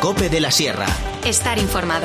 COPE de la Sierra. Estar informado.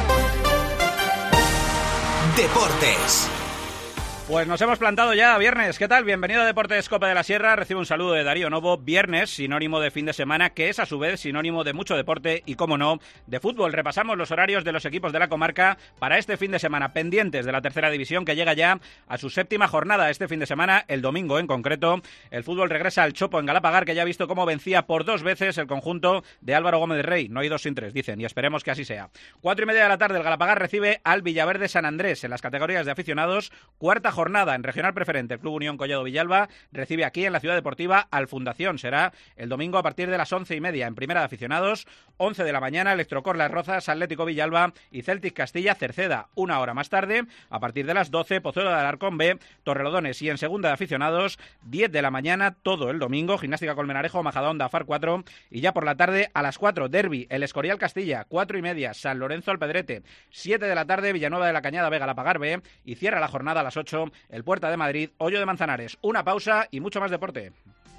Deportes. Pues nos hemos plantado ya viernes. ¿Qué tal? Bienvenido a Deportes COPE de la Sierra. Recibe un saludo de Darío Novo. Viernes, sinónimo de fin de semana, que es a su vez sinónimo de mucho deporte y, como no, de fútbol. Repasamos los horarios de los equipos de la comarca para este fin de semana, pendientes de la tercera división, que llega ya a su séptima jornada. Este fin de semana, el domingo en concreto, el fútbol regresa al Chopo en Galapagar, que ya ha visto cómo vencía por 2 veces el conjunto de Álvaro Gómez Rey. No hay 2 sin 3, dicen, y esperemos que así sea. 4:30 de la tarde, el Galapagar recibe al Villaverde San Andrés en las categorías de aficionados. Cuarta jornada en regional preferente. El Club Unión Collado Villalba recibe aquí en la Ciudad Deportiva al Fundación. Será el domingo a partir de las 11:30. En primera de aficionados, 11 de la mañana, Electrocor Las Rozas, Atlético Villalba y Celtic Castilla Cerceda. Una hora más tarde, a partir de las 12, Pozuelo de Alarcón B, Torrelodones. Y en segunda de aficionados, 10 de la mañana, todo el domingo, Gimnástica Colmenarejo, Majadahonda, Far 4. Y ya por la tarde, a las 4, Derbi, El Escorial Castilla, 4:30, San Lorenzo Alpedrete. 7 de la tarde, Villanueva de la Cañada B, Galapagar B. Y cierra la jornada a las 8, el Puerta de Madrid, Hoyo de Manzanares. Una pausa y mucho más deporte.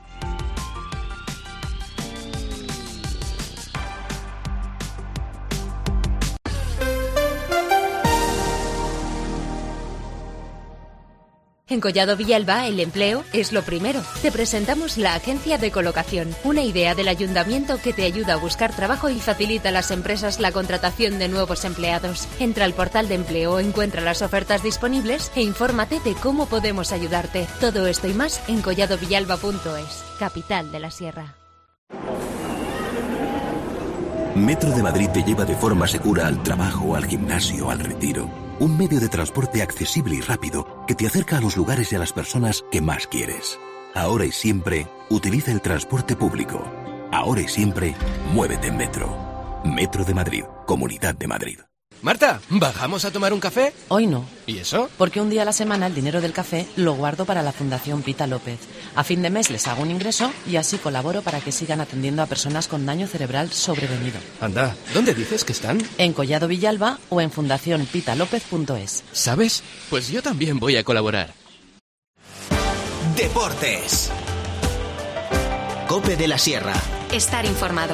En Collado Villalba, el empleo es lo primero. Te presentamos la Agencia de Colocación, una idea del Ayuntamiento que te ayuda a buscar trabajo y facilita a las empresas la contratación de nuevos empleados. Entra al portal de empleo, encuentra las ofertas disponibles e infórmate de cómo podemos ayudarte. Todo esto y más en colladovillalba.es, capital de la Sierra. Metro de Madrid te lleva de forma segura al trabajo, al gimnasio, al retiro. Un medio de transporte accesible y rápido que te acerca a los lugares y a las personas que más quieres. Ahora y siempre, utiliza el transporte público. Ahora y siempre, muévete en Metro. Metro de Madrid, Comunidad de Madrid. Marta, ¿bajamos a tomar un café? Hoy no. ¿Y eso? Porque un día a la semana el dinero del café lo guardo para la Fundación Pita López. A fin de mes les hago un ingreso y así colaboro para que sigan atendiendo a personas con daño cerebral sobrevenido. Anda, ¿dónde dices que están? En Collado Villalba o en fundacionpitalopez.es. ¿Sabes? Pues yo también voy a colaborar. Deportes. COPE de la Sierra. Estar informado.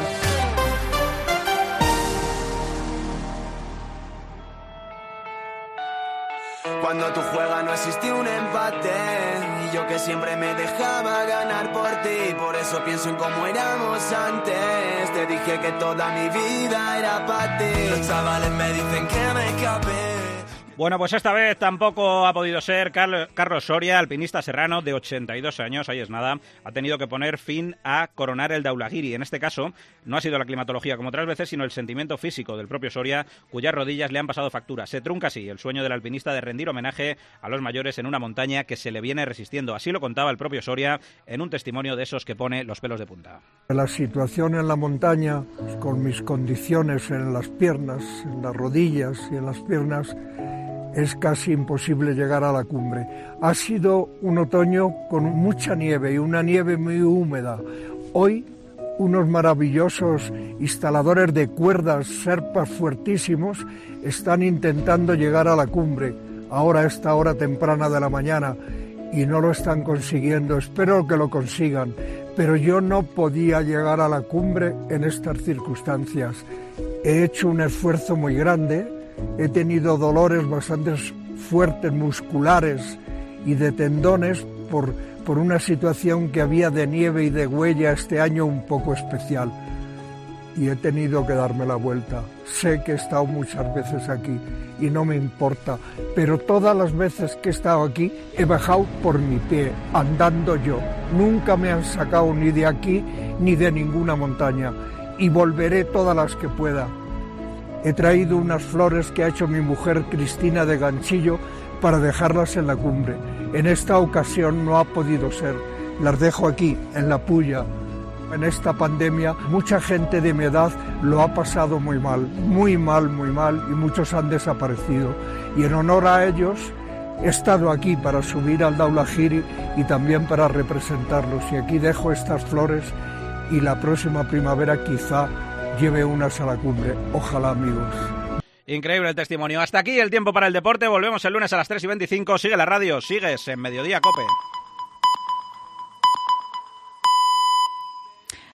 Cuando tú juegas no existe un empate. Y yo que siempre me dejaba ganar por ti. Por eso pienso en cómo éramos antes. Te dije que toda mi vida era para ti. Los chavales me dicen que me escapé. Bueno, pues esta vez tampoco ha podido ser. Carlos Soria, alpinista serrano de 82 años, ahí es nada, ha tenido que poner fin a coronar el Daulagiri. En este caso, no ha sido la climatología como otras veces, sino el sentimiento físico del propio Soria, cuyas rodillas le han pasado factura. Se trunca así el sueño del alpinista de rendir homenaje a los mayores en una montaña que se le viene resistiendo. Así lo contaba el propio Soria en un testimonio de esos que pone los pelos de punta. La situación en la montaña, con mis condiciones en las piernas, en las rodillas y en las piernas, es casi imposible llegar a la cumbre. Ha sido un otoño con mucha nieve y una nieve muy húmeda. Hoy unos maravillosos instaladores de cuerdas, serpas fuertísimos, están intentando llegar a la cumbre, ahora a esta hora temprana de la mañana, y no lo están consiguiendo. Espero que lo consigan, pero yo no podía llegar a la cumbre en estas circunstancias. He hecho un esfuerzo muy grande. He tenido dolores bastante fuertes, musculares y de tendones por una situación que había de nieve y de huella este año un poco especial. Y he tenido que darme la vuelta. Sé que he estado muchas veces aquí y no me importa, pero todas las veces que he estado aquí he bajado por mi pie, andando yo. Nunca me han sacado ni de aquí ni de ninguna montaña y volveré todas las que pueda. He traído unas flores que ha hecho mi mujer Cristina de Ganchillo para dejarlas en la cumbre. En esta ocasión no ha podido ser. Las dejo aquí, en la Pulla. En esta pandemia, mucha gente de mi edad lo ha pasado muy mal, y muchos han desaparecido. Y en honor a ellos, he estado aquí para subir al Daulagiri y también para representarlos. Y aquí dejo estas flores y la próxima primavera quizá lleve unas a la cumbre. Ojalá, amigos. Increíble el testimonio. Hasta aquí el tiempo para el deporte. Volvemos el lunes a las 3:25. Sigue la radio, sigues en Mediodía COPE.